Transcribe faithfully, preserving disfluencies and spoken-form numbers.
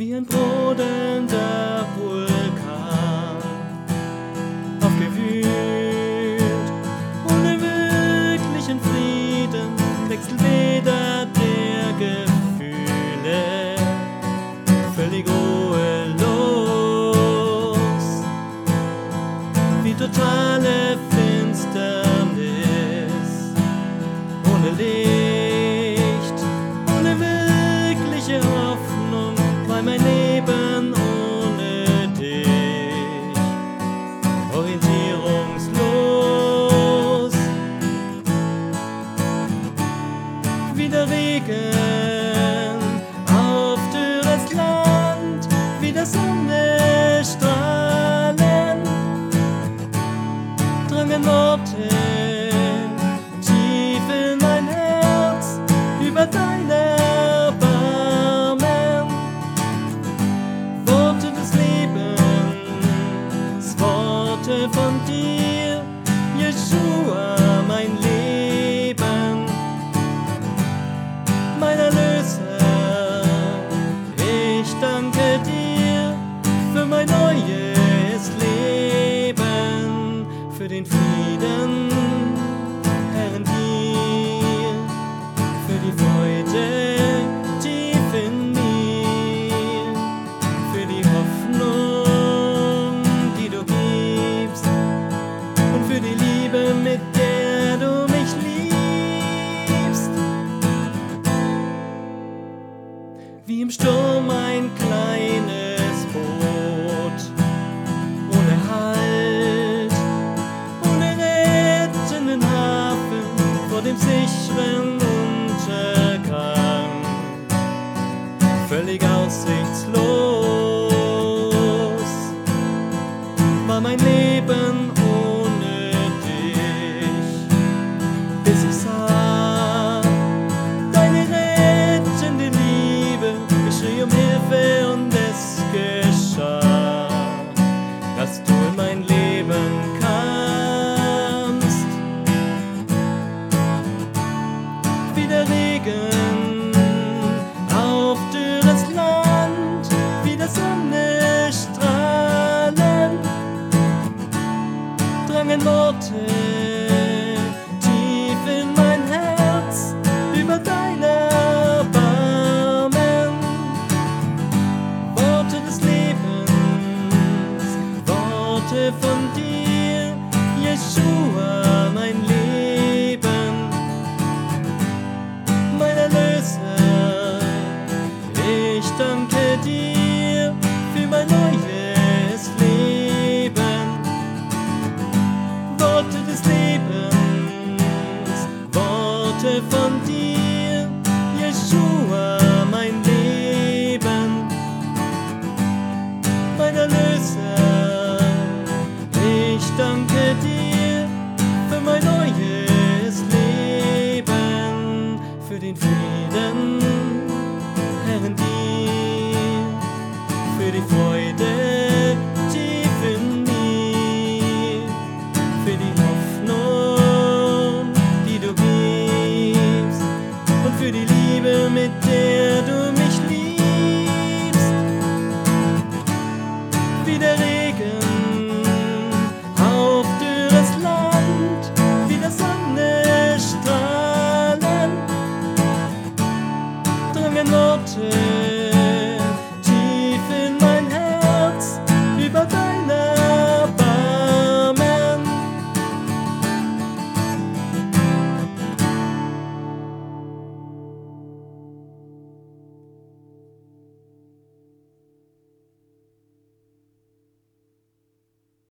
wie ein brodelnder Vulkan aufgewühlt. Ohne wirklichen Frieden, Wechselbäder der Gefühle, völlig ruhelos, wie totale Finsternis, ohne Licht, ohne wirkliche Hoffnung, war mein Leben ohne dich, orientierungslos, wie der Regen auf dürres Land, wie der Sonnenstrahlen, drangen Worte tief in mein Herz über dein Erbarmen, Worte des Lebens, Worte von dir, Jeschua, mein Leben, mein Erlöser. Ich danke dir für mein neues Leben, für den Frieden, Herr, in dir, für die Freude tief in mir, für die Hoffnung, die du gibst, und für die Liebe, mit der du mich liebst. Wie im Sturm ein kleines Boot, ohne Halt, ohne rettenden Hafen, vor dem sicheren Untergang, völlig aussichtslos, war mein Leben ohne dich, bis ich sah deine rettende Liebe. Ich schrie um Hilfe und es geschah, dass du in mein Leben kamst, wie der Regen auf dürres Land, wie der Sonnenstrahlen, drangen Worte tief in mein Herz über dein Erbarmen, Worte des Lebens, Worte von dir, Jeschua, mein Leben, mein Erlöser. Ich danke dir für mein neues Leben, Worte des Lebens, Worte von dir, Jeschua, mein Leben, mein Erlöser. Ich danke dir für mein neues Leben, für den Frieden, Herr, in dir, für die Freude tief in mir, für die Hoffnung, die du gibst, und für die Liebe, mit der du mich liebst, wie der Regen auf dürres Land, wie der Sonnenstrahlen, drangen Worte